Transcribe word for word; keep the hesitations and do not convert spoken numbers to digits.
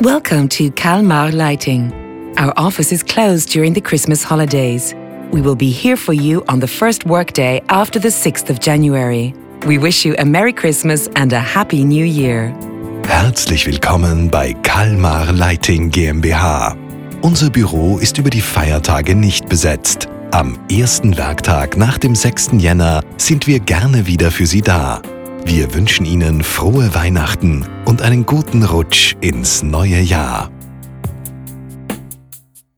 Welcome to Kalmar Lighting. Our office is closed during the Christmas holidays. We will be here for you on the first workday after the sixth of January. We wish you a Merry Christmas and a Happy New Year. Herzlich willkommen bei Kalmar Lighting GmbH. Unser Büro ist über die Feiertage nicht besetzt. Am ersten Werktag nach dem sechsten Jänner sind wir gerne wieder für Sie da. Wir wünschen Ihnen frohe Weihnachten und einen guten Rutsch ins neue Jahr.